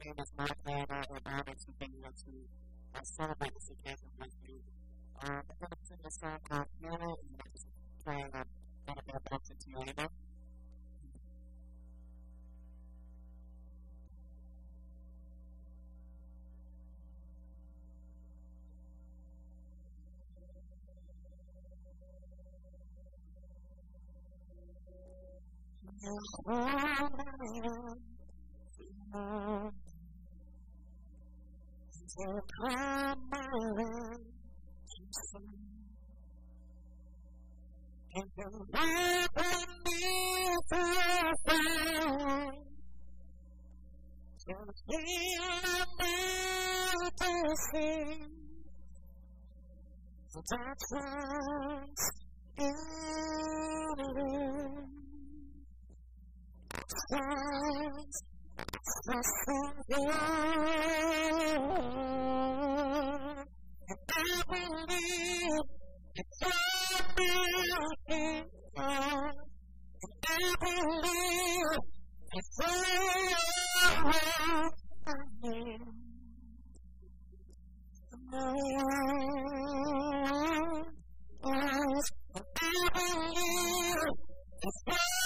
name is Mark Lana, and I'm actually bringing you to celebrate this occasion with me. I'm going to sing a song called Feel It, and I'm just playing a little bit of attention to you, amen? So come around to see, and the light beneath your fire, to feel and to see, and I trust in you. Trust in you, and I believe it's everything, and I believe it's all I need. And I believe it's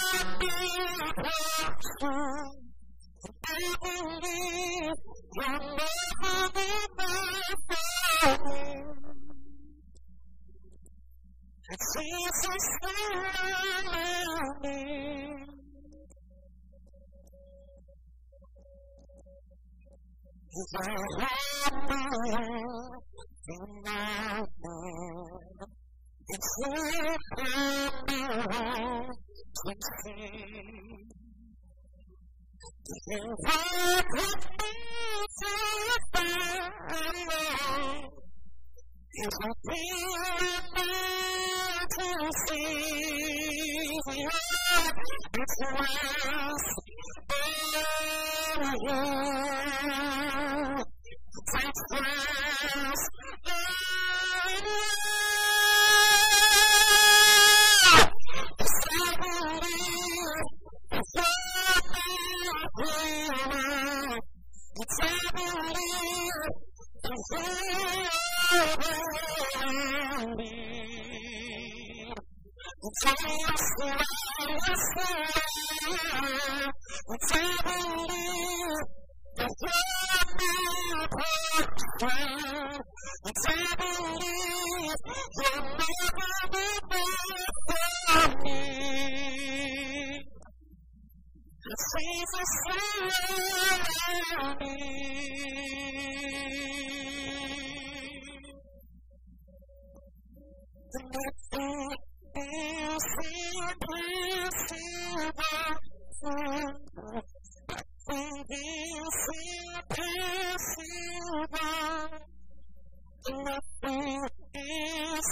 everything. I believe you'll never be my friend. Jesus surround me. He's all I know, and I know. It's here from my heart to see. You walk with me to find there's a thing to see. It's lost in you. It's lost in you. It's I believe. It's I believe it's it's I believe it's it's I believe you'll never be back from me. Jesus surround me. Nothing is impossible. Nothing is impossible. Nothing is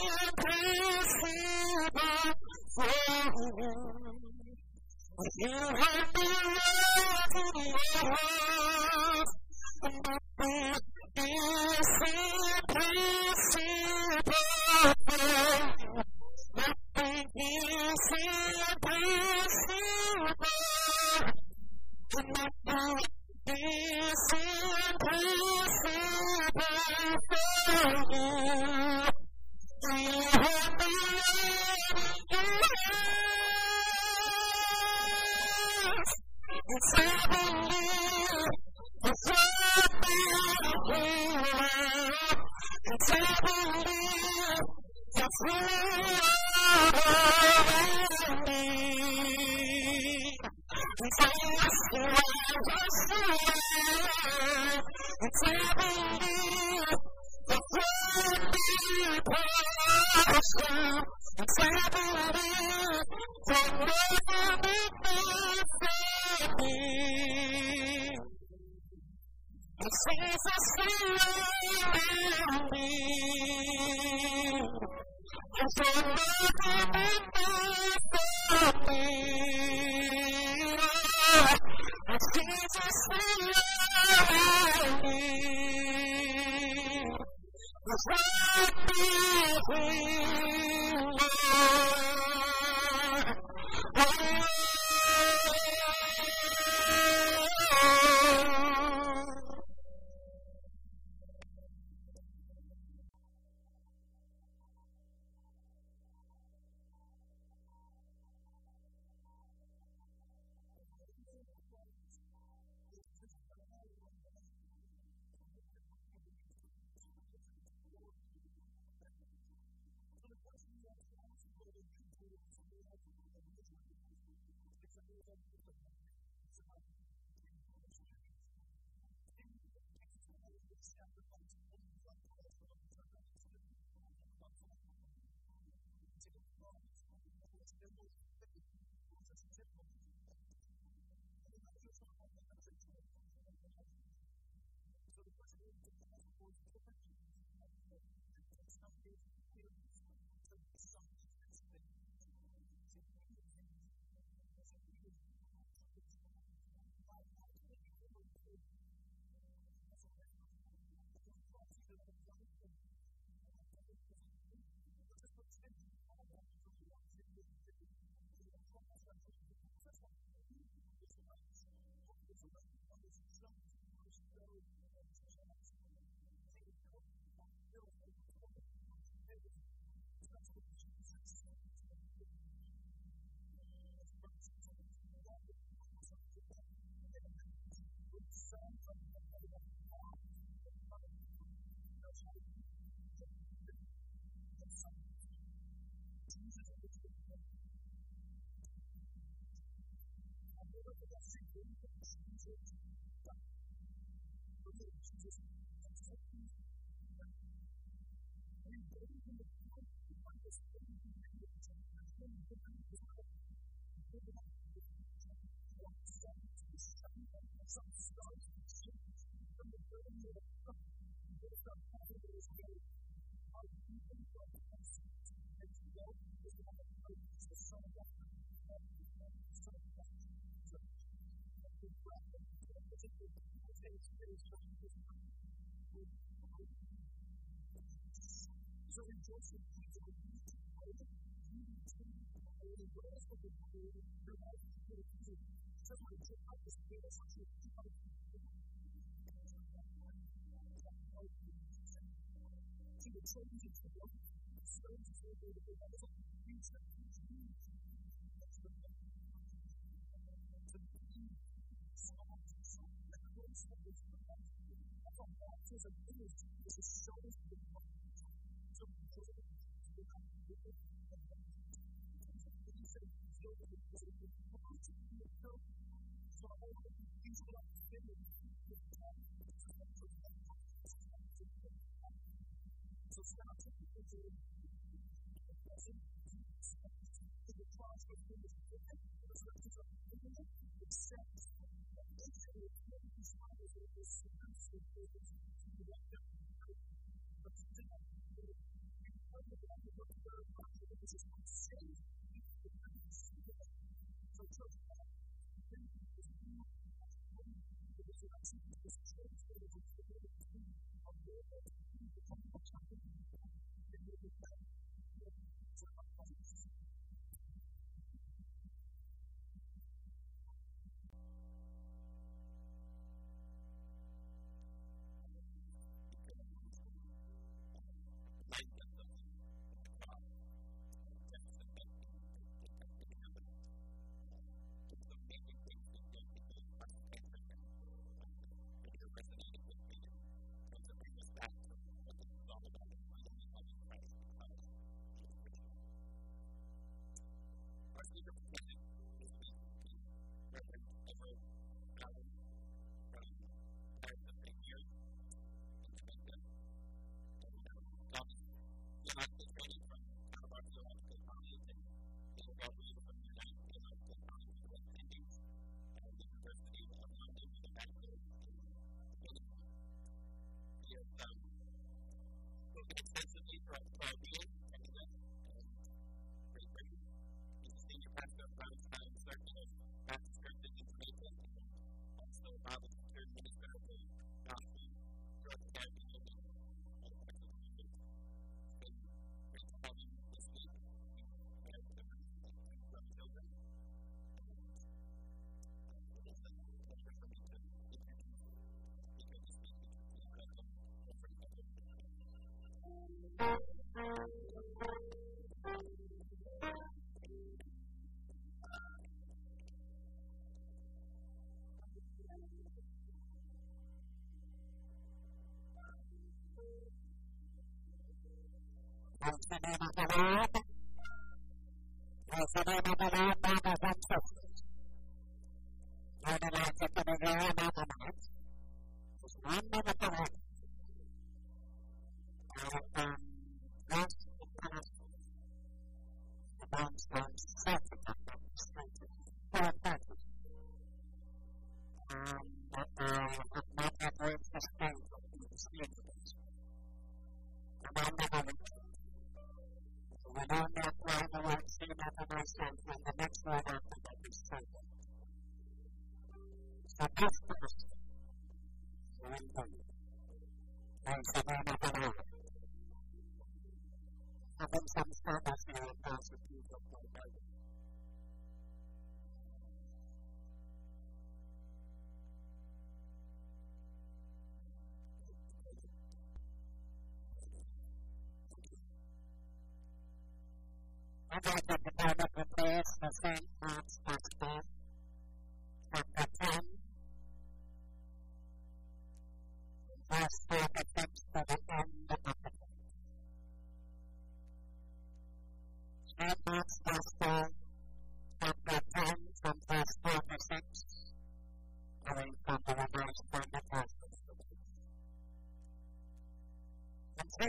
impossible for you. You have the love in your heart, and nothing is impossible. Nothing is impossible. Nothing is impossible for you. You have the love in your heart. It's I believe, it's I believe, it's I believe, it's all I need. It's I it's I believe, it's all it's I believe, you'll never be back. Jesus surround me. You'll never be back from me. Jesus surround me. Surround me, Lord.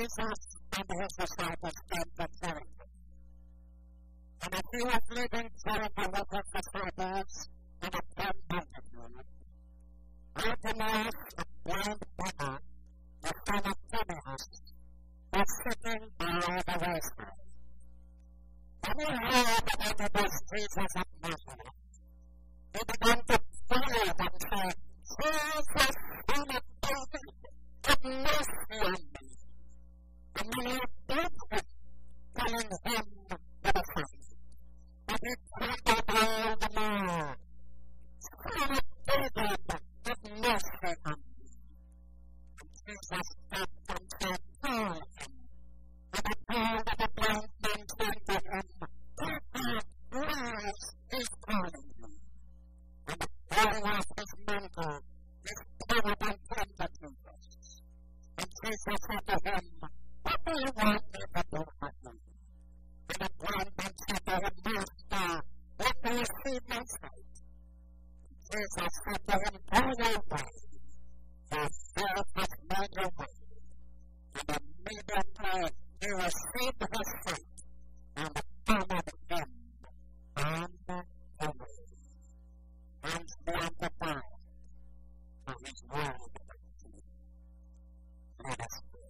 Jesus and his disciples came to Jericho. And as he was leaving Jericho with his disciples and a great multitude, Bartimaeus, a blind beggar, the son of Timaeus, was sitting by the wayside. When he heard that it was Jesus of Nazareth, he began to pray and say, Jesus, son of David, have mercy on me. And when he begged him, telling him with a sign, but he trembled all the more. Son of David, have mercy on me. And Jesus stopped and said, call him. And the call of the blind man turned to him, get up, rise, he's calling you. And the falling off his mantle, his power and tender to us. And Jesus said to him, what do you want me to do for you? And the blind man said to him, Master, let me see my sight. Jesus said to him, go your way. Your faith has made you well. And immediately he received his sight and followed him on the way. Thanks be unto God for his word. Let us pray.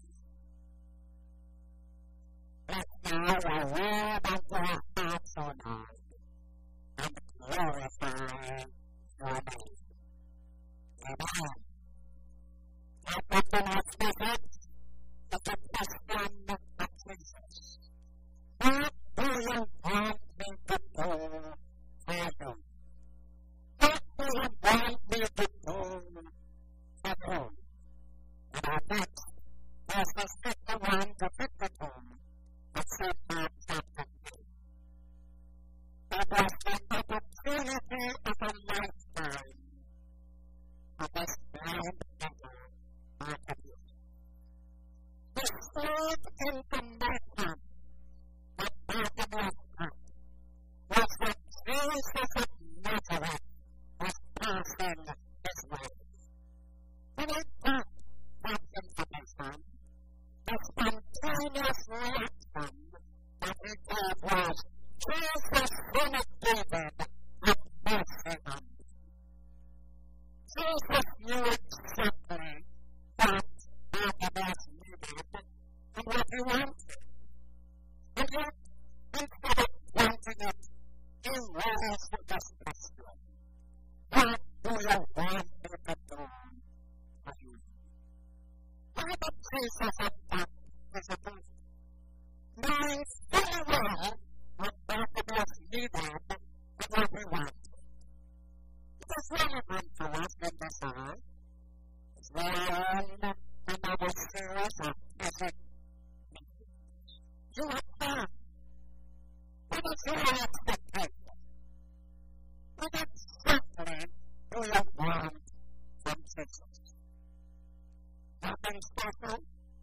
Bless now your word unto our hearts, O Lord, and glorify your name. Amen. Our patronized message is a question of Jesus. What do you want me to do for you? What do you want me to do for you? And our text, verses 51 to 52, of St. Mark chapter 3. It was the opportunity of a lifetime for this blind beggar, Bartimaeus. The sword in the mission that Bartimaeus had was that Jesus of Nazareth was passing his way. When he got that information, the spontaneous reaction that he gave was, Jesus, son of David, have mercy on me. Jesus knew exactly what Bartimaeus needed and what he wanted. And yet, instead of wanting it, he raised this question. What do you want me to do for you? Why did Jesus adopt his approach? Knowing very well what Bartimaeus needed and what he wanted. It is relevant for us in this hour, as we are in another series of present meetings. You have come. What is your expectation? What exactly do you want from Jesus? Nothing special?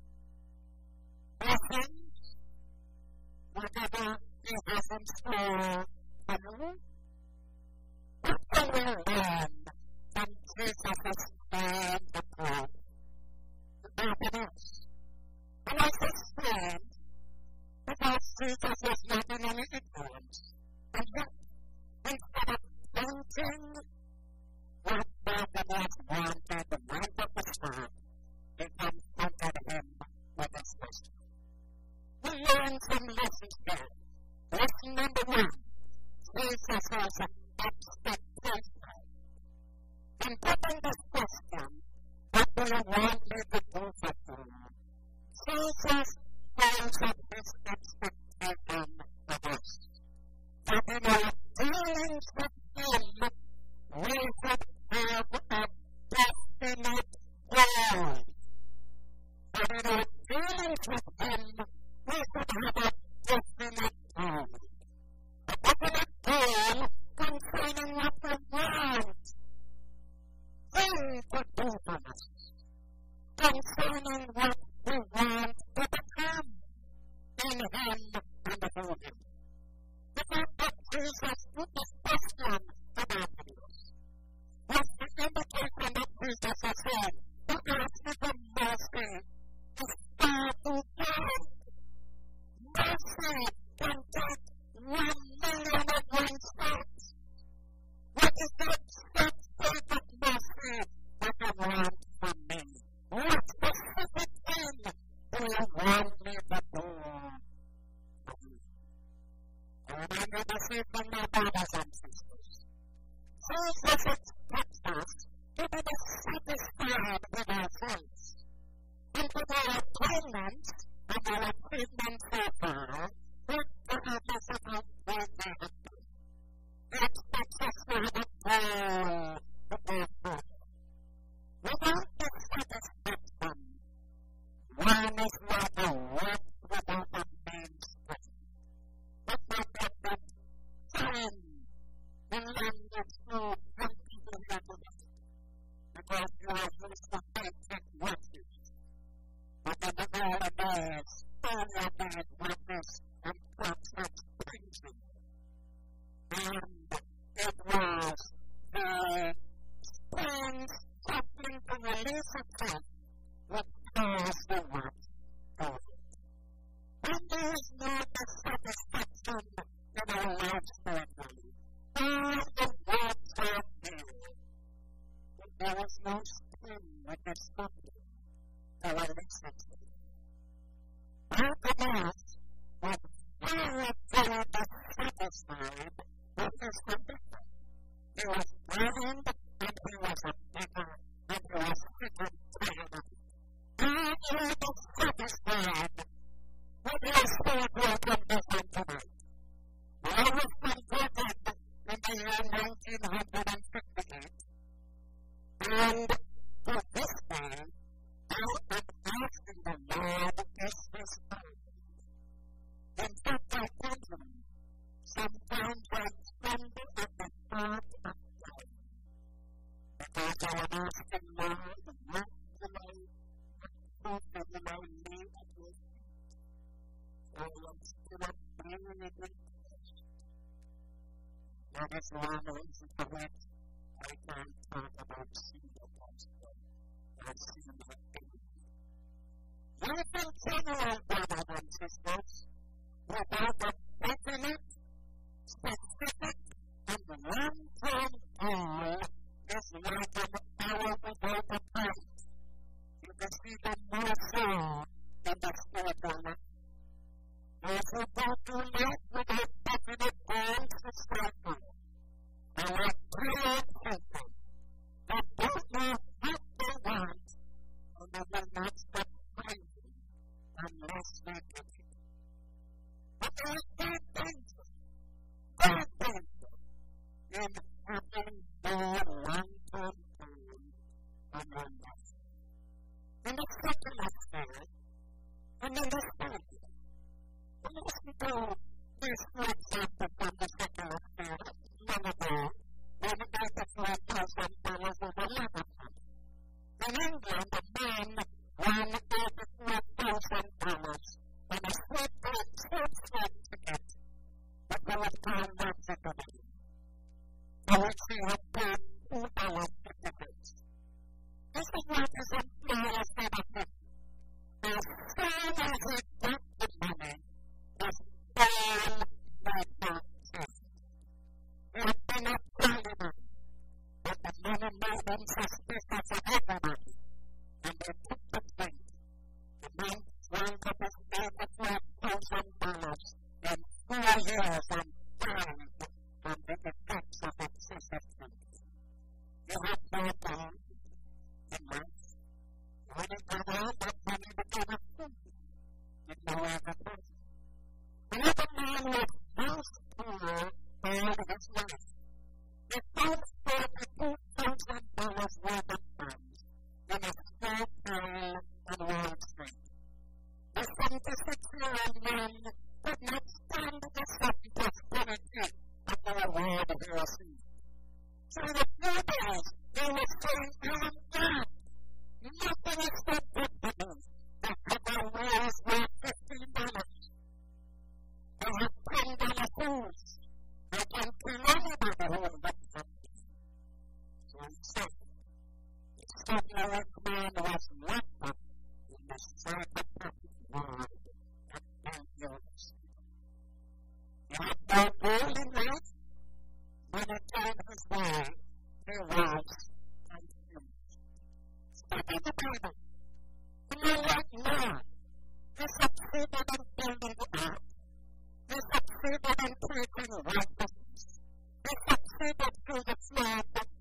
Blessings? Whatever he has in store for you? What can we learn from Jesus' stand approach to Bartimaeus? And I say stand because Jesus was not in any ignorance. And yet, instead of thinking what Bartimaeus wanted right at the start, he confronted him with this question. We learn some lessons here. Lesson number one, Jesus has expectation. In putting this question, what do you want me to do for you? Jesus holds up his expectation of us. That in our dealings with him, we should have a definite goal. That in our dealings with him, we should have a definite goal. A definite goal concerning what we want him to do for us. Concerning what we want to become in him and through him. The fact that Jesus put this question to Bartimaeus was the indication that Jesus has said to ask for mercy to start to visit Texas to be dissatisfied with ourselves and with our attainments and our achievements so far, regardless of how great they have been. It expects us to have a goal to go for. Without dissatisfaction, one is like a rock without a mainspring. But my God, time will lend its food and people here to visit, because you are used to high-tech watches. But in the early days, all your days were this and clocks that springs in. And it was the springs happening to release itself which caused the watch going. When there is no dissatisfaction in our lives spiritually, all the words are there. But there is no spring which is stopping to release itself. Artemis was very, very dissatisfied with his condition. He was blind, and he was a beggar, and he was sick and tired of it. Are you dissatisfied with your spiritual condition tonight? I was converted in the year 1958, and to this day, I am asking the Lord, is this time? In fact, I tell you, sometimes I tremble at the thought of dying, because I am asking Lord, what will I lay at your feet? I am still a bringing it in flesh. That is one reason for which I can't talk about sin gospel and sin activity. Life in general, brothers and sisters, without a definite, specific, and long-term goal is like an hour without a point. You can see them more so in the spiritual life. Those who go through life without definite goals to start with are like tired people that don't know what they want, and they will not stop praying unless they get it. But there is bad danger in having no long-term goal in your life. In the secular sphere, and in the spiritual. Listen to this, for example, from the secular sphere, long ago, when the $84,000 was a lot of money. In England, a man won $84,000 on a sweep ticket that they would call Nazi today, for which he had paid $2.50. This is what his employer said of him. As soon as he got the money, his all made no sense. He had been a journeyman, but the money made him suspicious of everybody, and they took the thing. The man wound up his $84,000 in 4 years and died from the effects of excessive drink. You have no time in life. When it got out, that money became a fool. It no longer was. Another man was most poor all his life. He found $42,000 worth of funds in a small town on Wall Street. The 76-year-old man could not stand the sudden prosperity of the reward he received. So in a few days, he was saying, I am God. Nothing is so good to me. The cover wheels were $15. I have $10 shoes. I can kill anybody who will look for me. So he said, the secular man was locked up in the psychopathic world of dangerous. He had no goal in life. When it came his way, he was confused. Study the Bible. And you like more. He succeeded in building the ark. He succeeded in preaching righteousness. He succeeded through the flood that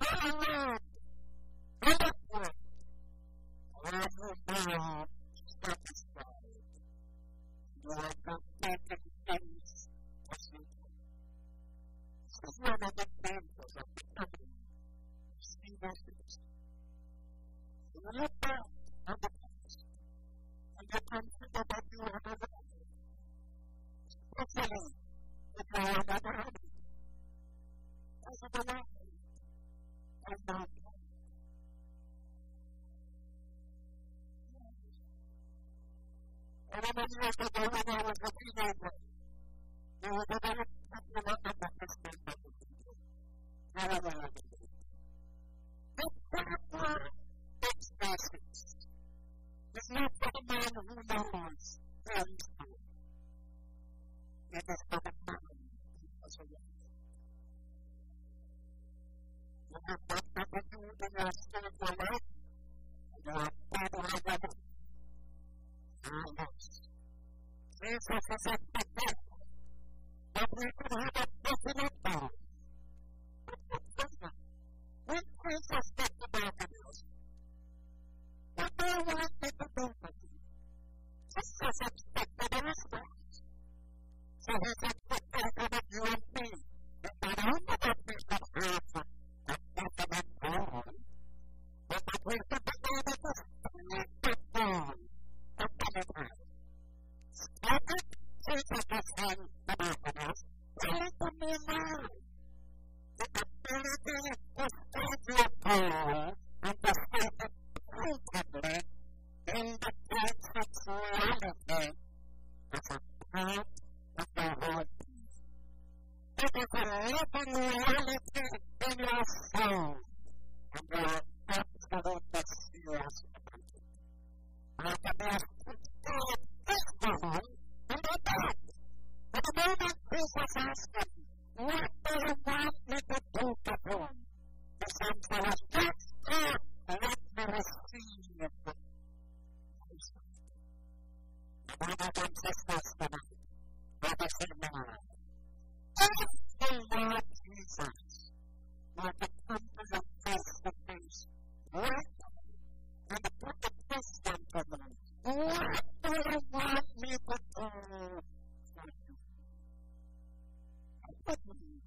forward and upward. Are you now satisfied? You are completing things as you do. This is one of the examples of becoming see message. You look back on the past and you consider what you have done. Especially if you are not happy. As of the life and not I remember years ago when I was a teenager, there was a very popular advertisement that was being the proper expressions is not for the man who knows very well. It is for the man who has a life. You have not attitude in your spiritual life, and you are bad or better. Jesus is at the death, but we could have a definite God. When Jesus got the Bartimaeus, what do you want me to do for you? Jesus expected a response. So he's expected of you and me. Not only that we could have a definite God, but that we could be able to speak the God of the time. Started, Jesus was saying to Bartimaeus, "Believe in me now." The ability to state your goal and to state it pointedly indicates its reality as a part of the whole thing. It is a living reality in your soul, and you are absolutely serious about it. Bartimaeus could say it this time, and he did. But the moment Jesus asked him, "What do you want me to do for you?" The answer was, "Master, let me receive it." Brothers and sisters tonight, brothers and sisters, if the Lord Jesus were to come to you face to face, right now, and put the question to me, "What do you want me to do for you?" What do you mean?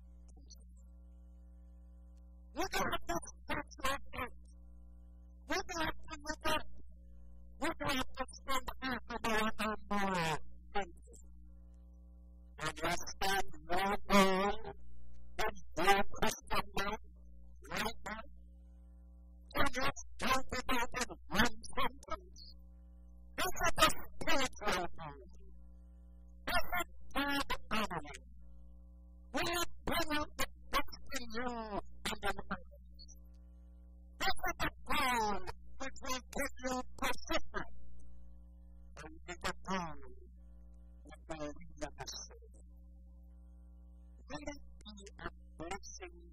You don't have to touch your head. You don't have to look up. You don't have to spend half an hour or more thinking. And you spend your goal in your Christian life right now. And you start it out in one sentence. This is a spiritual goal. This is God honoring. Will it bring out the best in you and in others? This is a goal which will give you persistence. And it is a goal which will lead you astray. Will it be a blessing?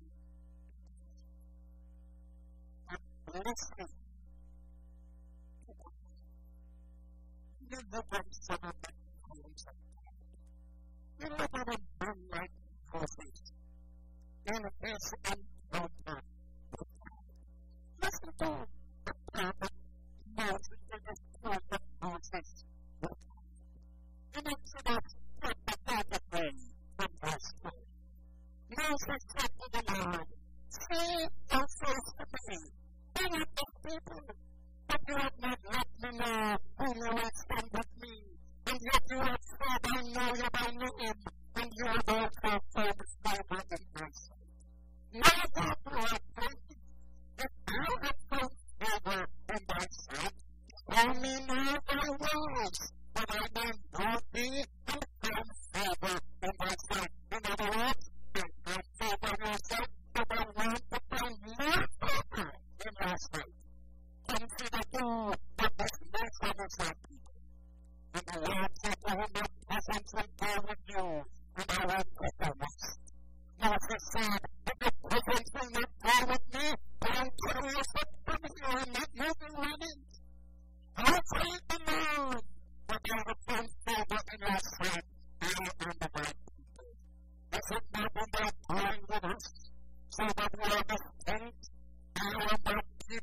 A blessing to us. You look at some of the goals of God. You look at a man like Moses in his encounter with God. Listen to the prophet Moses in his encounter with Moses with God. In Exodus chapter 33 from verse 4, Moses said to the Lord, "See thou sayest to me, bring up this people, but you have not let me know whom you will send with me, and yet you have said, I know you by name, and you have also said, favor in my sight. Now therefore I pray thee, if thou have found favor in thy sight, show me now thy ways, that I may know thee and find favor in thy sight." In other words, if I favor in your sight, but I want to find more favor in your sight. Consider too that this nation is thy people. And the Lord said to him, "My presence will go with you, and I will put the rest." Moses said, "If the presence will not go with me, then tell us what coming you are not moving running. I pray the Lord that I will find favor in your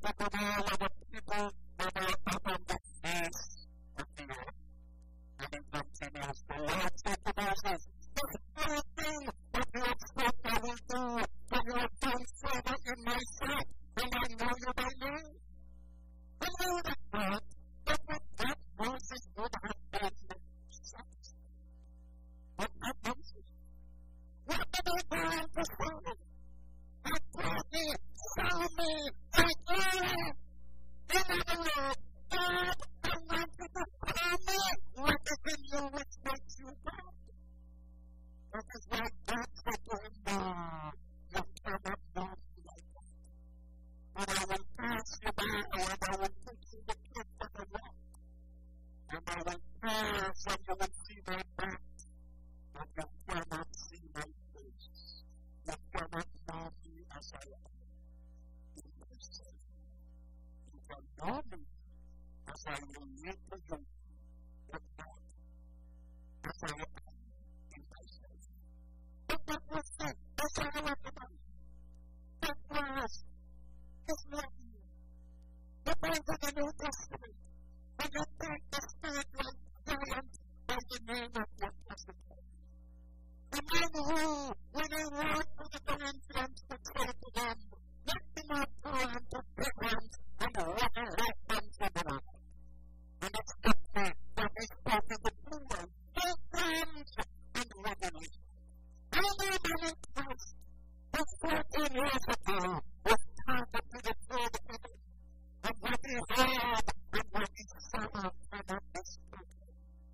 upon all of the people that are upon the face of the earth. And it continues, the Lord said to Moses, this very thing that you expect I will do, for you have done favor in my sight, and I know you by name. And you would have thought that with that Moses would have been satisfied. But not Moses. What did he go on to say? I told you, show me like you. In other words, God, I want you to tell me what is in you which makes you God. This is why God said to him, no, you cannot know me like that. And I will pass you by, and I will teach you the gift of the Lord. And I will pass, and you will see my back, but you cannot see my face. You cannot know me as I am in myself. You can know me as I relate to you with God, as I am in myself. But what was that? That's all I want to know. That was His name. You go to the New Testament, and you take the spiritual giant by the name of your Testament. The man who, when he wrote to the Corinthians, would say to them, let me not go into pilgrims and revelation to the Lord. And it's not that he spoke to the poor, pilgrims and revelation. I knew that in Christ, who 14 years ago was targeted to the throne of heaven, and what he heard and what he saw cannot be spoken.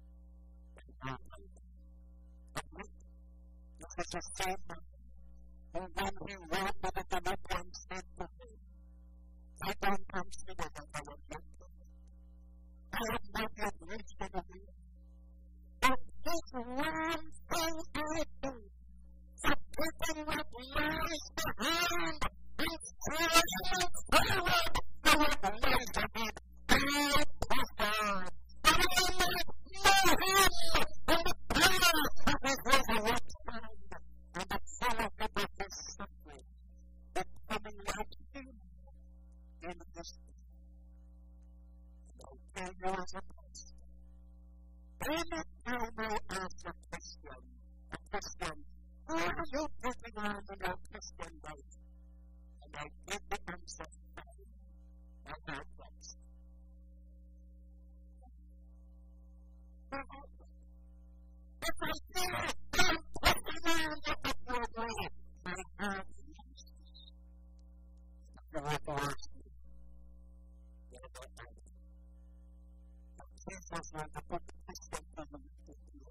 This is the same man who, when he read what the Philippians said to him, I don't consider that I was yet I have not yet reached the end. But this one thing I do, forgetting what lies behind and straining forward to what lies ahead, I press on, that I might know him and the power of his resurrection and the fellowship of his suffering, becoming like him in this day. And I'll tell you as a question. Anytime I ask a question, who are you taking on in your Christian life? And I give the answer fine. I have Christ. If I say I'm taking on the program, my heart is Jesus. You have to ask me, what about I? Jesus was the book of Christian family for you.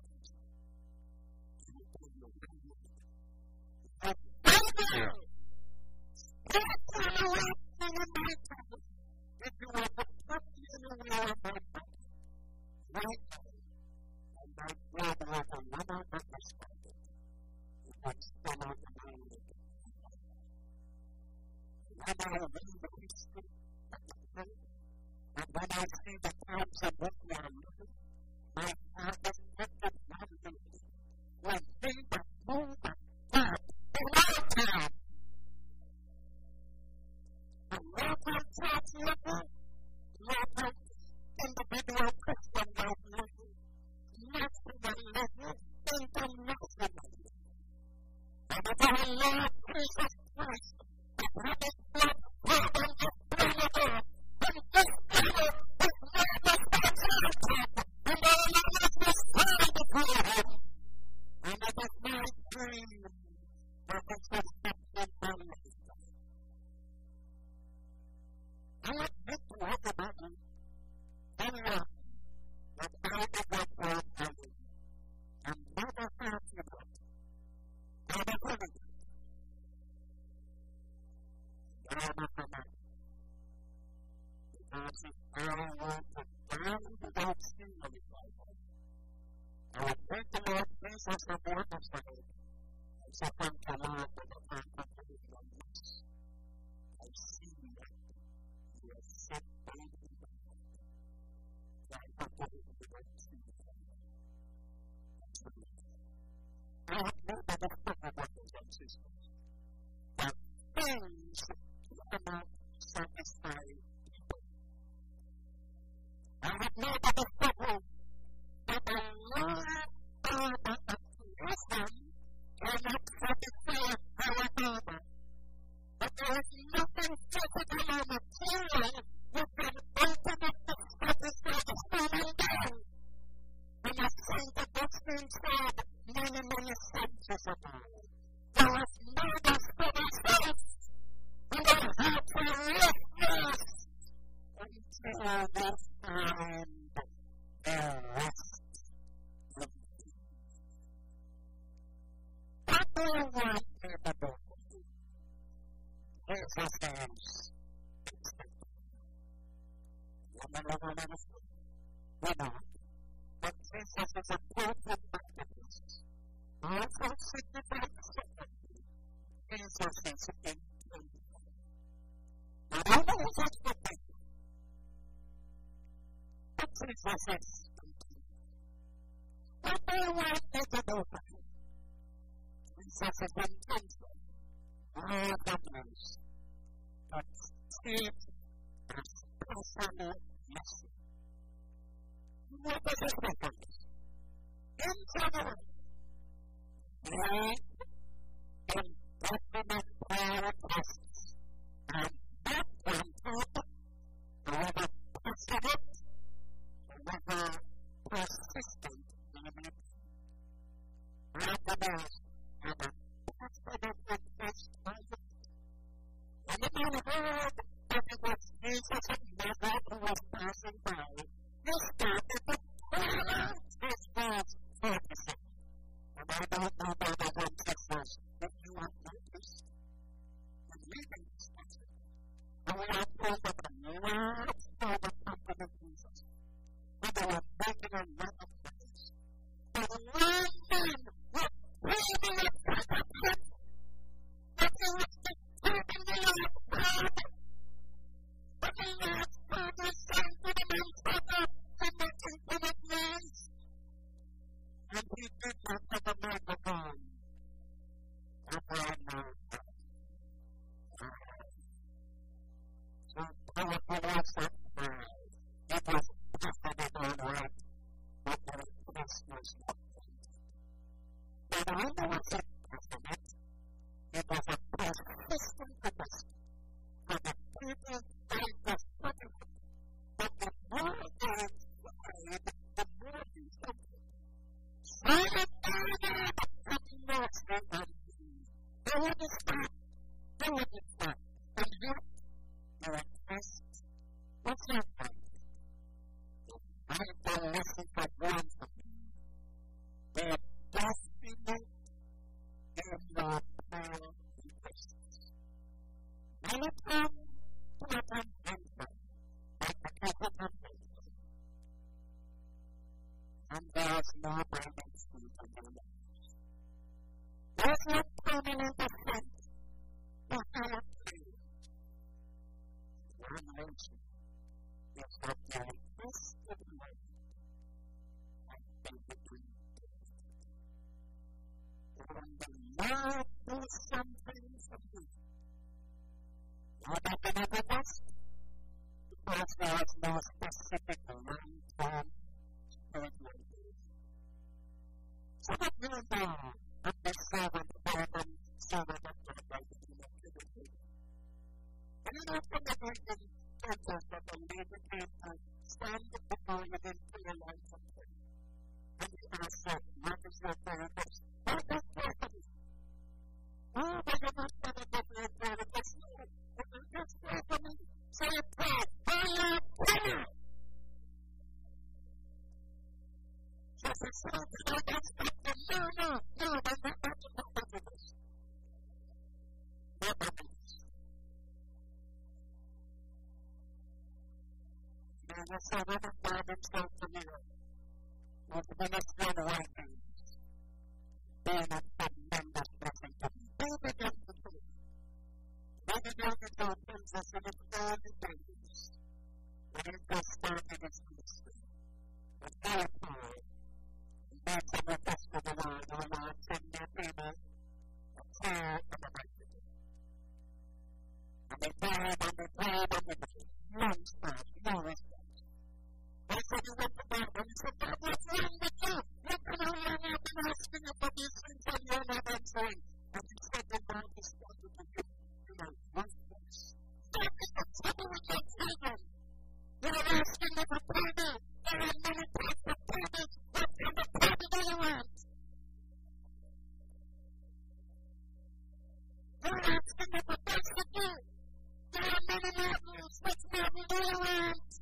But Bible! That's not a way to your mind. If you want to put you in the way of my body, right now, and my brother has a woman that is standing, you can stand out the mind of it. When I read the history of the faith, and when I see the times in which we are living, my heart is lifted one day when things that move and God in our time. The local church level, local individual Christian life level, national level, international level. And if our Lord Jesus Christ, the British blood, pardon the planet Earth, and this planet is not responsible, and our lives must stand before him. And it is my dream that this will happen in my lifetime. I admit to everybody very often that I did not work for you, and never have you not. I am a living. I am a command. Because if I were to die without seeing a revival, I would thank the Lord Jesus for the other side, and say, thank the Lord for the fact that you have done this. I see that you are set by the Lord. I have put it in the right seat. I have known that the proper brothers and sisters, that things cannot satisfy Jesus is we're not. But Jesus is a perfect activist. Also signifies Jesus is intended. Not only is expectation, but Jesus is intended. What do you want me to do for you? Jesus is intentional. All governors, but state as personal message. What does this refer to? In general, great indefinite prayer tests and not wanted, however passionate, however persistent limits, arguments have a passionate request by it. And if you heard that it was Jesus of Nazareth who was passing by, you started to follow his words for the sake. And I don't know about the one success that you have noticed. When reading this passage, and we are told that the large part of compliment Jesus, when they were making a lot of praise, the one man was breathing a prophet, that he was disturbing the Lord's word, but the Lord's word was sent to the man's father in the infinite ways. And he did not have a microphone. So powerful was that prayer. It was passionate all right, but the request was not pointed. Not only was it passionate, it was a persistent request for the people died was putting it. But the more they prayed, the more he suffered. Silent order, but no strength on him. They wouldn't stop. They wouldn't stop. And yet, the request was not pointed. They might have listened for one of them. Their destiny in your prayer requests. Many come to an answer, like the prophet of faith. And there's no abundant fruit in their lives. There's no permanent effect to our prayer. One reason is that the request of life has been between them. When the Lord does something for you, not that they never asked, because there is no specific long-term spiritual goal. So that you know that the servant of God by the King of Liberty. And you know from the Virgin churches that the Lady came to stand before you in prayer lines of prayer. And he asked her, what is your prayer request? What is prayer for me? Oh, but you must have a different prayer request. No, it is just prayer for me. Say a prayer. Prayer, prayer. Jesus said, I expect them. No, they're not about this. Not about this. And the servant of God himself to me was ministering writings, being a tremendous blessing to me. They began to do. They began to tell Jesus in his early days, when he first started his ministry, with their power, and that's in the test of the Lord, the Lord sent their people a prayer and a message. And they prayed and they prayed and they prayed. Non-stop, no response. They said he went to God and he said, God, what's wrong with you? How come how long I've been asking you for these things and you're not answering? And he said, the God responded to him in a one voice. That is the trouble with your children. You're asking me for pardon. There are many types of pardon. What kind of pardon do you want? You're asking me for prostitute. There are many mountains. Which mountain do you want?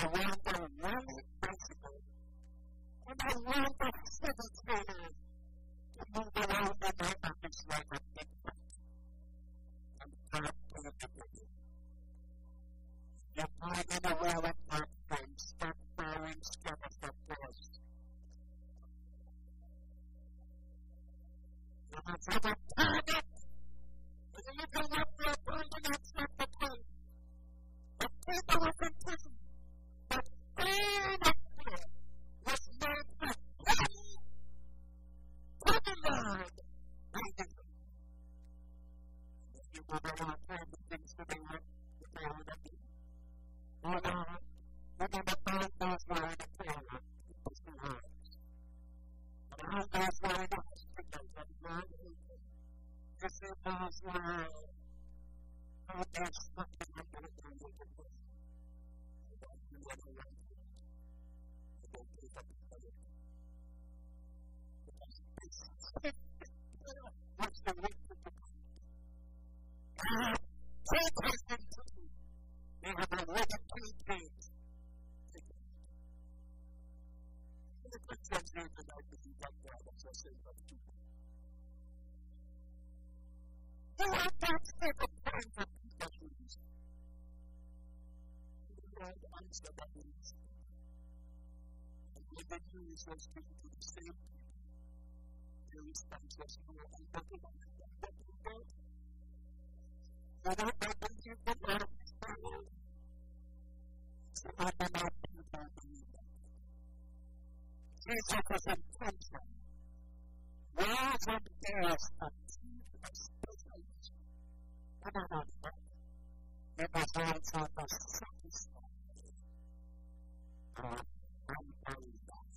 want a really bicycle, and I want a city trailer to move around in my office like a big truck. And God put it with you. You're finding a well at that time. Stop firing struggles for force. You must have a target. And you can have your target, that's not the point. The people was in prison. But all that fear was made for the Lord. If you go there and find the things that they want, if they are the people. Oh Lord, remember all those who are in the prayer, people's lives. And all those who are in the hospitals and non-people. You see those who are out there suffering under the pain of the Lord. I don't do anyone. I don't do anything. What's the way to the God? Take us into you. They have already paid. The Christians need to know to do that God as I say that to you. You have that type of time for people to use. You don't answer that needs. And when the news was given to the same people, their response was no, I'm talking about that you don't. You don't believe the Lord is power. So I do not people believe that. Jesus was intention. Was and is a chief experience. And I don't know. It was also the satisfaction of unbelievers.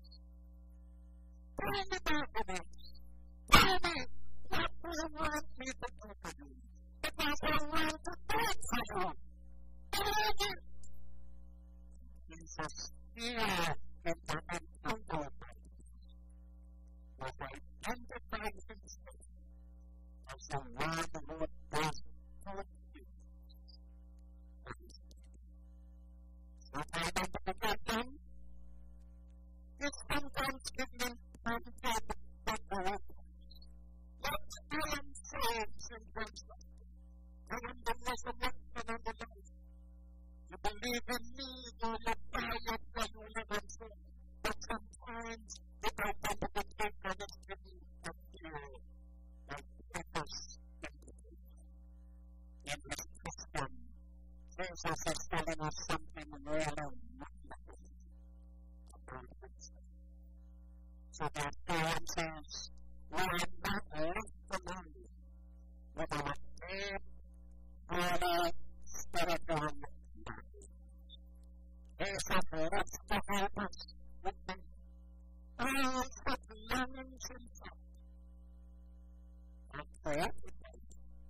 Tell me about it. Tell me, what do you want me to do for you? Because I want to do it for you. Tell me. Jesus here in the encounter was identified himself as the one who does good things for his people. So identification is sometimes given unsaid declarations. Like I am saved in Christ. I am the resurrection and the life. You believe in me, you will die yet for you live and sin. But sometimes the identification is given a fear like purpose identification. In this Christian, Jesus is telling us something really wonderful about himself. So the experiences we are not left alone with our dead, holy, spiritual life. Jesus wants to help us with them. All such longings and thoughts. And for everything,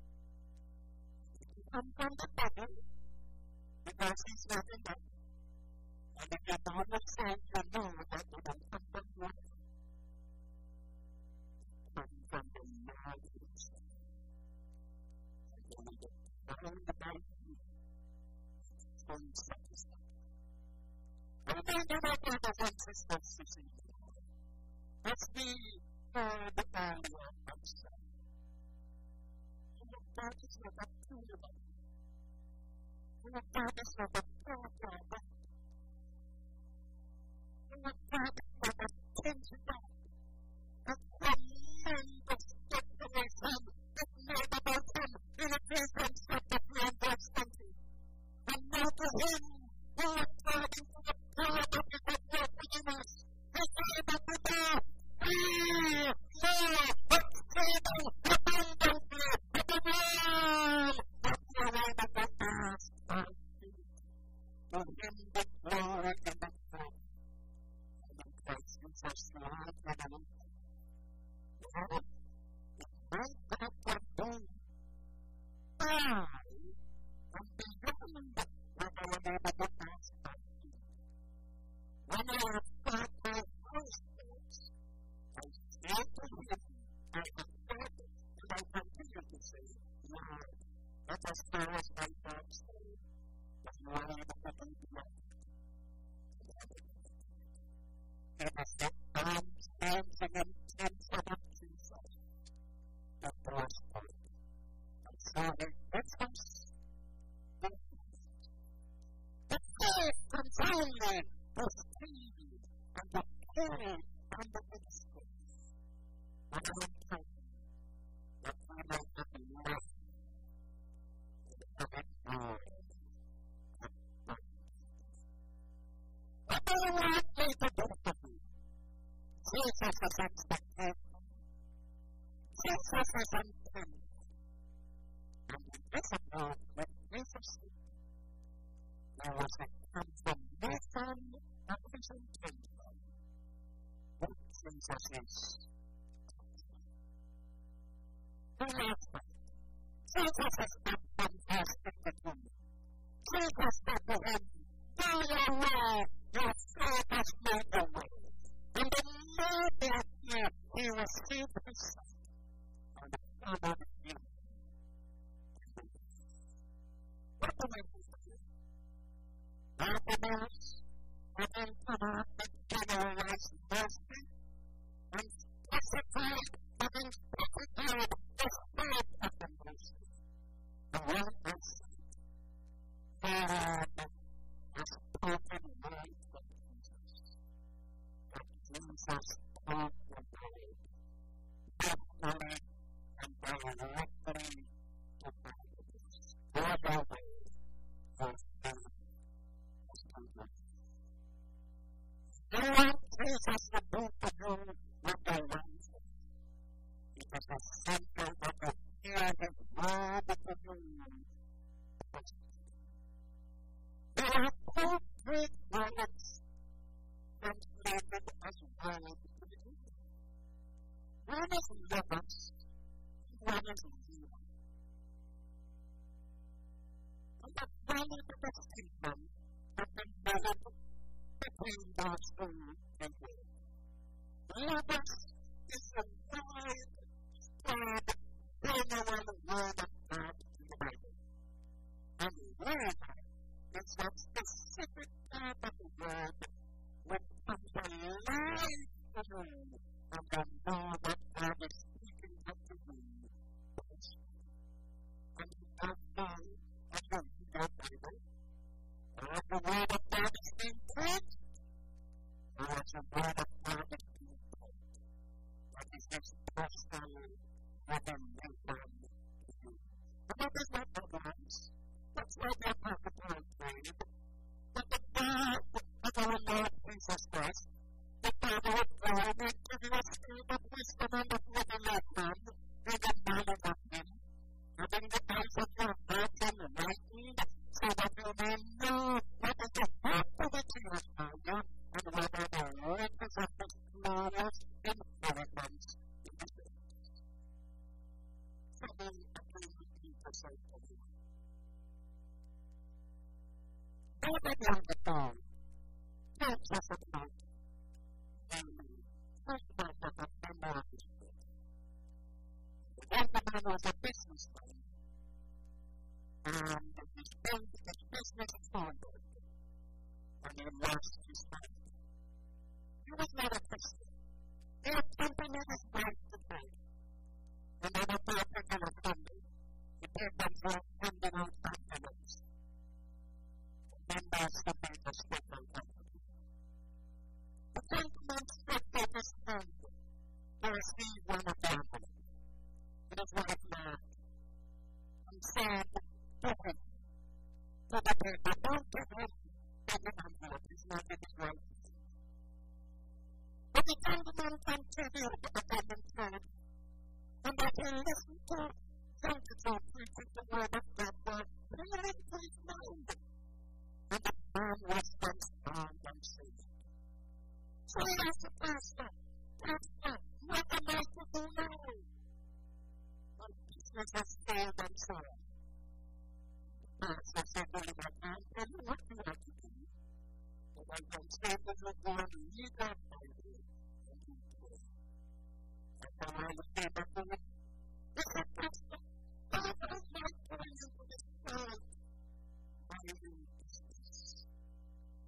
you come from the devil because he's not enough. And if you don't understand, you know that you don't come from God. Come from the Lord himself. And you need to find the right people for satisfaction. And then you might have a one sister to see. Let's be for the family of ourselves. And the God is not a tool of us. And the God is not a power of us. And the God is not a tangible. A tremendous declaration is made about him in Ephesians chapter 3 and verse 20. And now to him who according to the power that is at work within us is able to do more exceeding abundantly above all that you are able to ask or think. To him the glory and the praise. And in Christ Jesus, Lord, and in Lord, if my God can do, I am beyond what I am able to ask or think. When I have thought my first thoughts, I say to him, I have thought it, and I continue to say, Lord, not as far as my thoughts go, but you are able to do beyond. It was the arms, hands, and intention of Jesus that prospered. And so he gets us the faith comes only the speed and the killing and the ministries. And I'm telling you that we may have life and have it all. What do you want me to do for you? Jesus is expectation. Jesus is intent. And in this world, when Jesus did, there was a confirmation of his intention. What Jesus is. The last one. Jesus is not fantastic to do. Jesus said to him, do your will, your faith has made the way. And immediately he received his sight and followed him. What do we do for you? Happiness, having come out with generalized mercy, and specified, having specified the spirit of the mercy. The one is God has spoken words of Jesus. That Jesus taught the word, faithfully and directly to others. Other way for faith is to live. You want Jesus to do for you what they want for you. It is essential that you hear his word to you. There are two Greek words translated as word to the Greek. One is logos, one is zero. And the value of the distinction has been developed between those two words. Logos is a wide spread general word of God in the Bible. And word is that specific part of the word which comes alive to you and you know that God is speaking to you. And as long as you read the Bible, as the word of God is being preached, or as the word of God is being taught, that is his personal revelation to you. And that is not otherwise. That's why the Apostle Paul prayed that the God of our Lord Jesus Christ, the Father of God, may give you a spirit of wisdom and of revelation in the knowledge of him, having the eyes of your heart enlightened, so that you may know what is the hope of the Jewish Father, and what are the riches of his glorious inheritance in the saints. So then, again, repeat the same for you. David on the phone tells us about the first part of the memoir of his book. The gentleman was a businessman, and he spent his business forward, and he lost his life. He was not a Christian. He accompanied his wife to pray, and on a particular Sunday, he gave themselves handing out envelopes. Then there's the major special company. The gentleman stretched out his hand to receive one of the envelopes. And his wife laughed and said to him, to the paper, don't give him any envelope, he's not in his right. But the gentleman continued upon himself, and as he listened to so-and-so preaching the word of God was appealing to his mind. And the man was transformed and saved. So he asked the pastor, what am I to do now? Well, business has failed and so on. The pastor said, well, I can't tell you what you have to do. But I can say that you go and read that Bible and you pray. And so I was able to read. He said, pastor, God has not told you to this world. Why are you in business?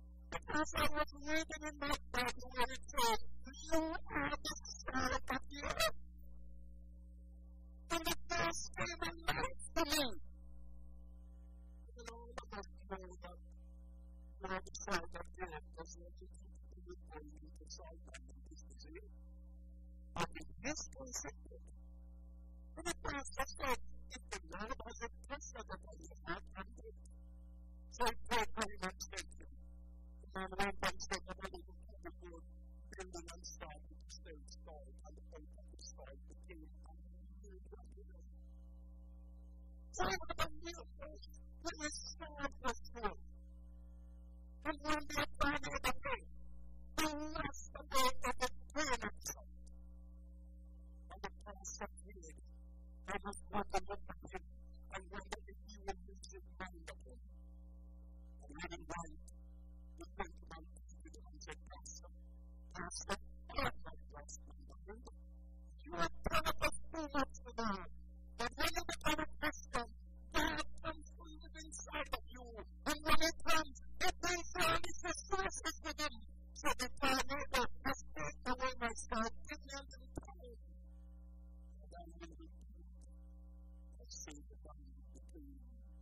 As I was reading in my Bible where it says, you are the salt of the earth. And the first came alive for me. You know, the most know that you are the salt of the earth does not exist to be only the salt of the earth. But in this case, it did. And the pastor said, if the Lord has a pressure upon your heart, and it. So I prayed very much, thank you. And one time said, the money will come before building and starting to stay installed, and the point of the start became a new document. So I had a new place when my sword was full. And one day, Friday the day, I lost the way of the train of salt. And the pastor said, I was going to look at him and wonder if he would lose his mind again. And having done, he went to my pastor and said, Pastor, I have not lost my mind. You are terrible too much for God. But when you become a Christian, God comes to live inside of you. And when it comes, it brings all his resources with him. So the tornado has taken away my sight, give me a little time. And I will be say the one between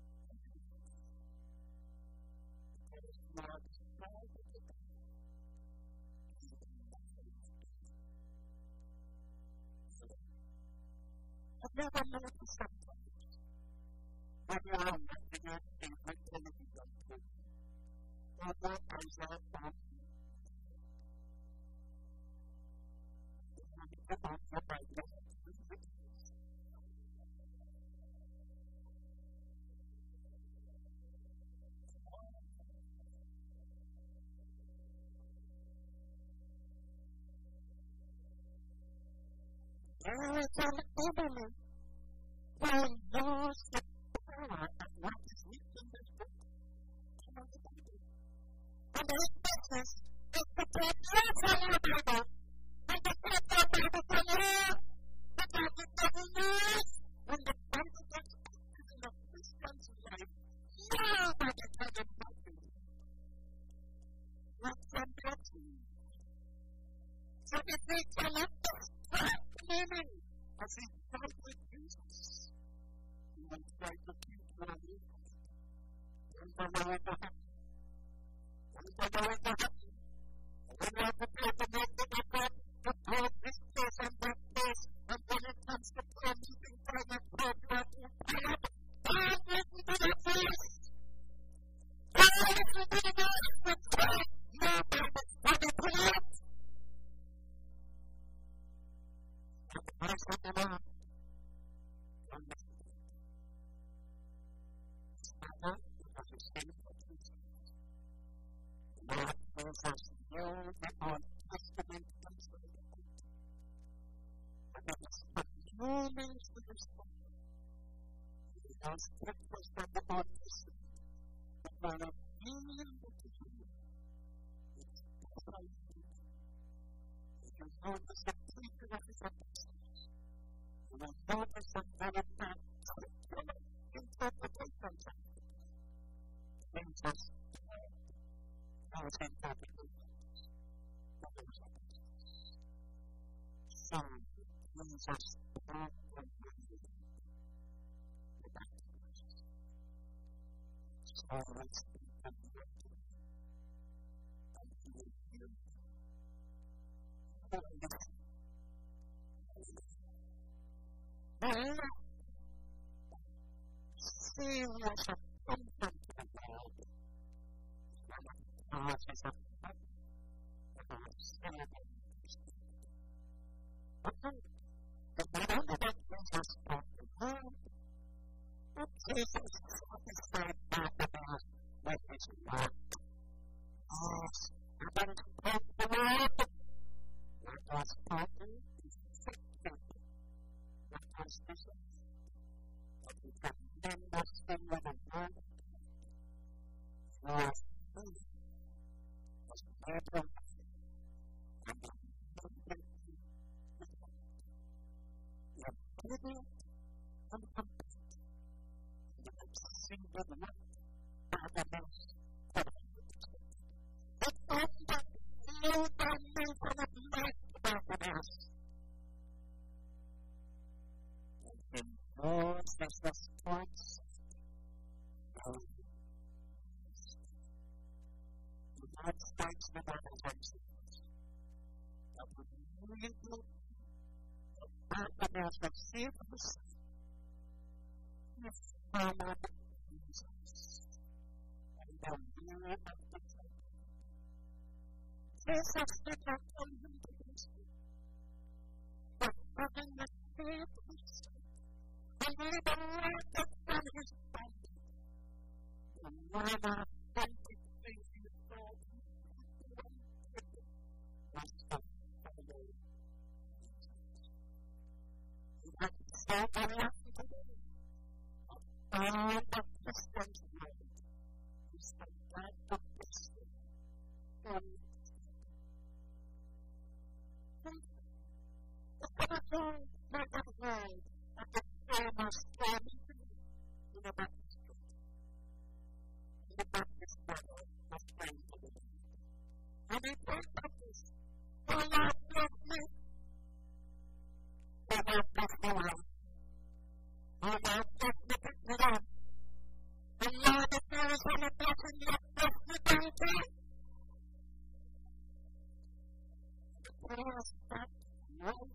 because God is proud of the I've never noticed sometimes when you are watching your favorite television program, or your eyes are on about your Bible. There is an enemy who knows the power of what is written in this book. And his business is to take you from your Bible and to take your Bible from you. Because it doesn't use when the Bible gets active in a Christian's life, nobody can imagine what can be achieved. So if we cannot distract meaning as he died with Jesus, he will try to keep you away. Don't allow it to happen. Don't allow it to happen. When you are prepared to make the effort to go this place and that place, and when it comes to prayer meeting time and prayer, you are too tired. Don't listen to the voice. Don't listen to the voice that says, your Bible study tonight. The voice of the Lord. Don't listen to it. It's better because it's in for Jesus. The Lord tells us, know the Old Testament inside out. And that is what humans will respond. He has breakfast from the Old Testament. But while a million to you, it's possible. If you notice the preacher of his apostles, you will notice that very bad secular interpretations of it. Things as those interpretations of those apostles. So, Jesus spoke from the Baptist. So, let's speak from the Baptist. And he will hear you. Serious attention to the world is one of the causes of death about celebrating Christianity. But not only that Jesus taught the world, but Jesus satisfied both of us with his work. Yes, he didn't take the word. What was spoken is effective. What was desired. But we can remember still with the word of God. For faith was made of nothing, and the nothing with God. We are obedient and complete. We have seen the light of the most perfect. But United States and the organizations that would really look at the national service if followed Jesus and the will of the church. Jesus did not come into this world, but having the spirit of his and liberated from his body, the one authentic thing he thought he wanted was to follow Jesus. He had to say very often today, all the Christians world is the God of Christian. The Christian not of world of the famous family in the Baptist Church. In the Baptist brother was praying for the Lord. And he prayed like this, "O Lord, bless me. O Lord, bless me well. O Lord, bless me, pick me up. And Lord, if there is any blessing, let bless me down too." The prayer is that Lord,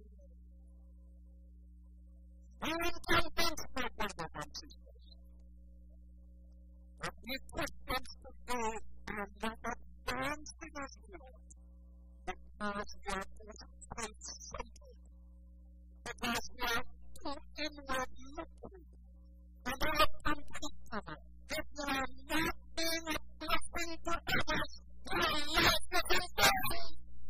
I am convinced, my brothers and sisters, that we Christians today are not advancing as yet because we are too faith-centered, because we are too inward-looking, and unpredictable. If we are not being a blessing to others, our life is in vain.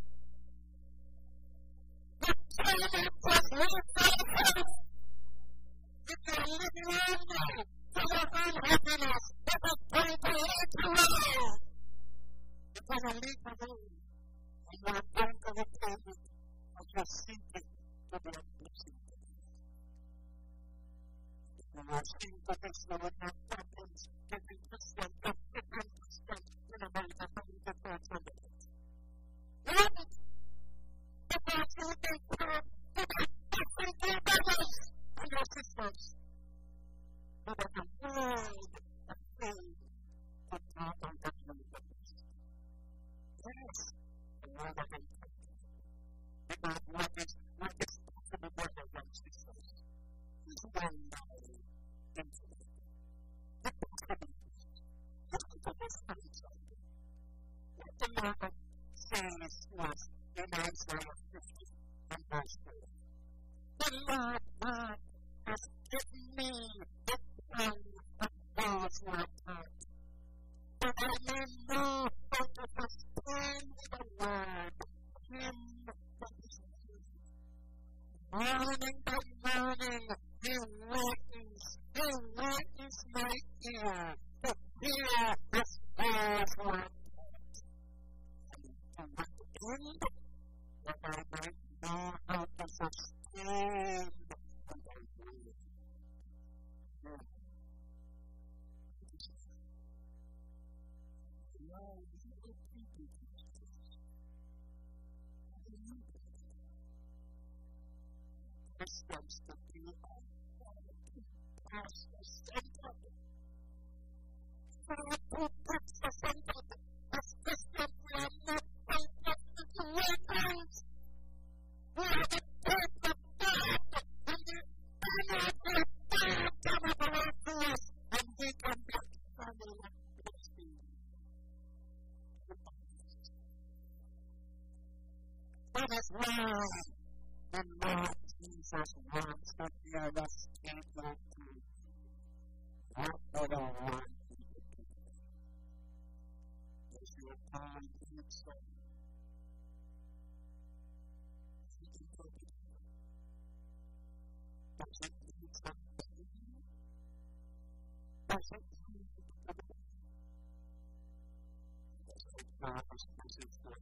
The Trinity was revealed. If you are living only for your own happiness, it is going to lead to hell. It will lead to hell, and you are going to return it as you are seeking to be a blessing to others. If you are seeking to this, you will not problems getting Christian, different Christians in America coming to church on the church. Love it! Because you can come to that blessing to others. And your sisters, who have a world of faith to talk on the universe. Yes, the world of faith. Because what is possible, brothers and sisters, is one now infinite. The possibilities. Listen to this example. What the Lord says to us in Isaiah 50 and verse 4. The Lord God has given me the tongue of those who are taught, that I may know how to understand the word him that is near. Morning by morning he wakens my ear to hear his words who are taught. And to what end? That I might know how to sustain and I will. Christians to be pastor-centered. Pastor-centered. As Christians, we are not centered into weapons. We are the church of God, and the energy of God can operate to us, and we can be family of blessing. That is why the Lord Jesus wants to hear us speak like truth. What other one do you do? Does your time need so? Does it need something? Does it need to be done? Does it not as much as that?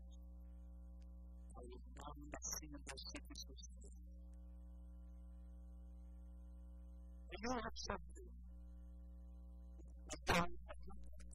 I will not see the cities of sin. You have something. A young advocate.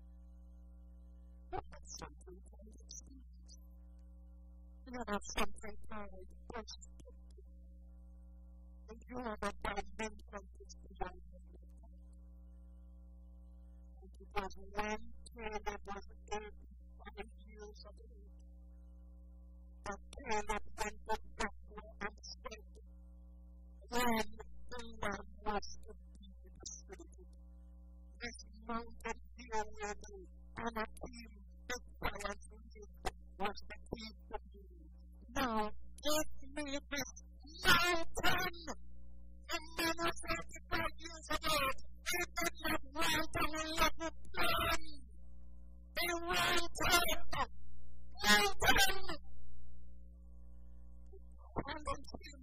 You have something called experience. You have something called perspective. And you have a dimension that's beyond your life. And because when Caleb was 800 years of age. But Caleb went to Joshua and said, when the Lord was to be destroyed, this mountain here will be, and a king, the giant lived, was the key to me. Now, give me this mountain! And men are 35 years ago, they did not want an 11 plan. They wanted mountain! And until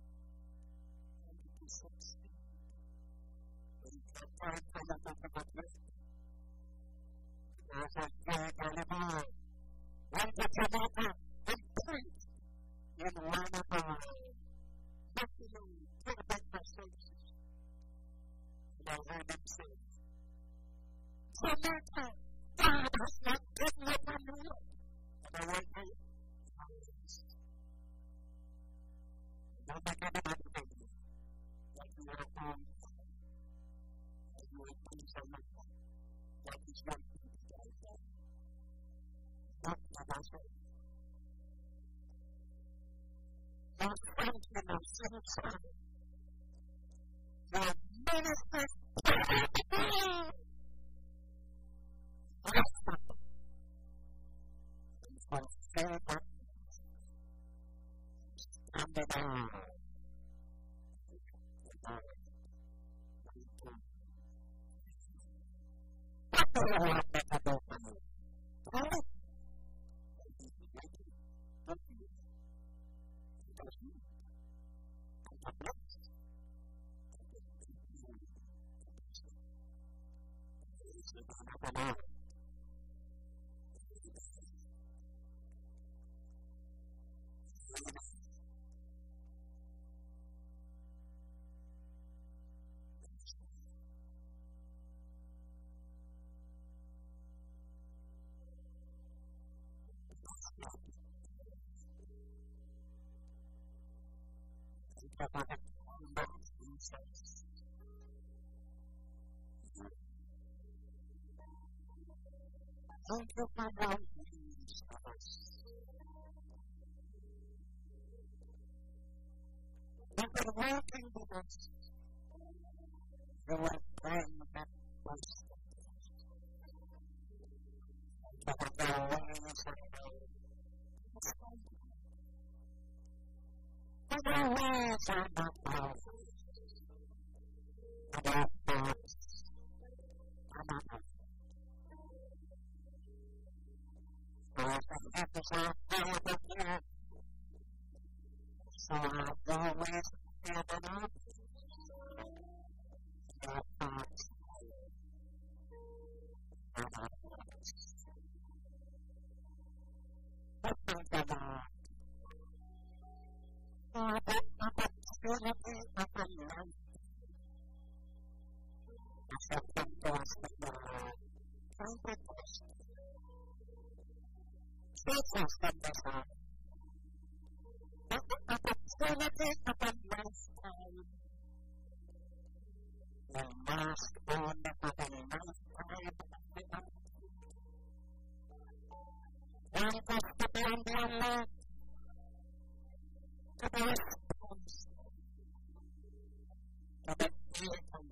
to succeed, when the time for the government, there was a great animal, went to Jamaica and preached in one of our buffalo television services. And I heard him say, Jamaica, God has not given up on you. And I went, don't make anybody think that you are home, that you are doing so much, that is not not myself. Not thinking of suicide. Your ministers and for favor and the Lord. What do you want me to do for you? Tell it. Thank you for your needs of us. You were working with us. You were praying that was you were the ways of the ways are not ours. And our thoughts are not ours. So I'll always have an up. Your thoughts are not yours. But think about for the opportunity of a life. I shall come to us with the Lord. Thank you, Christ. Jesus in this life. The opportunity of a lifetime. The last one of a lifetime. Want us to be on the alert, to be responsible, to be faithful.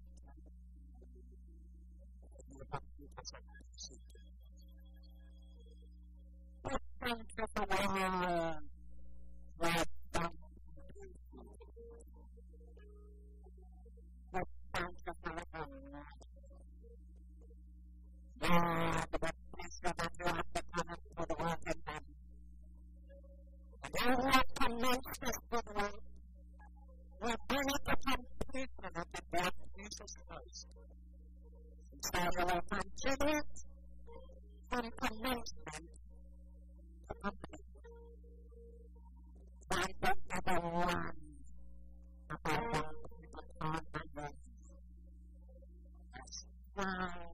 You have people to see. But thank you for the Lord. Well done. But thank you for the Lord. Lord, but please go back to our common for the work in them. And you have commenced this good work. We bring it to completion of the death of Jesus Christ. And so you will continue it from commencement to completion. Thank you, everyone, for the on my way. That's fine.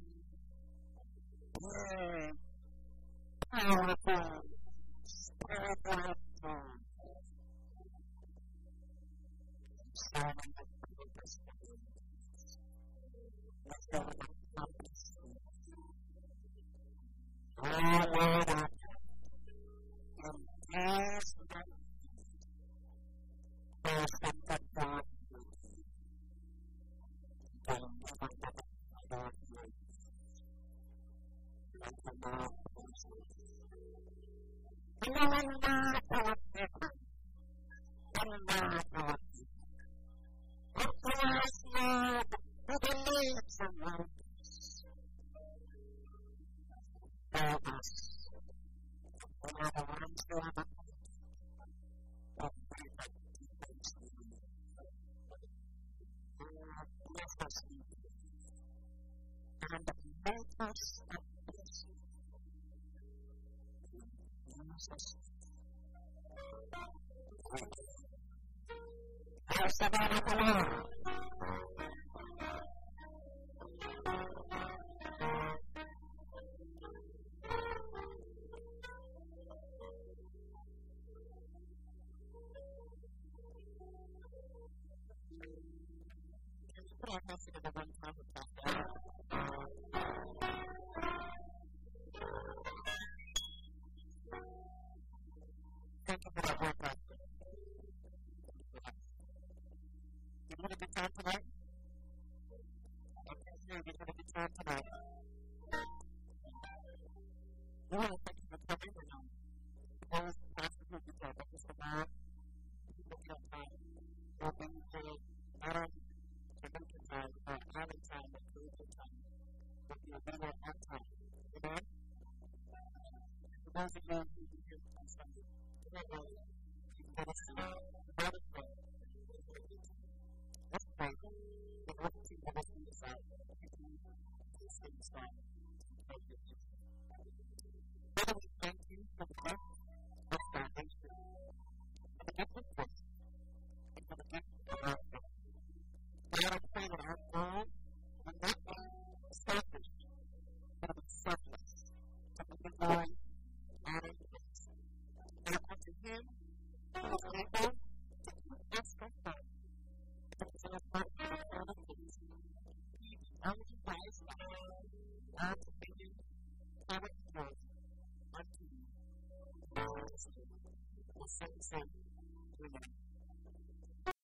Good, powerful, spirit-like God. Serving the purpose of the let's go and accomplish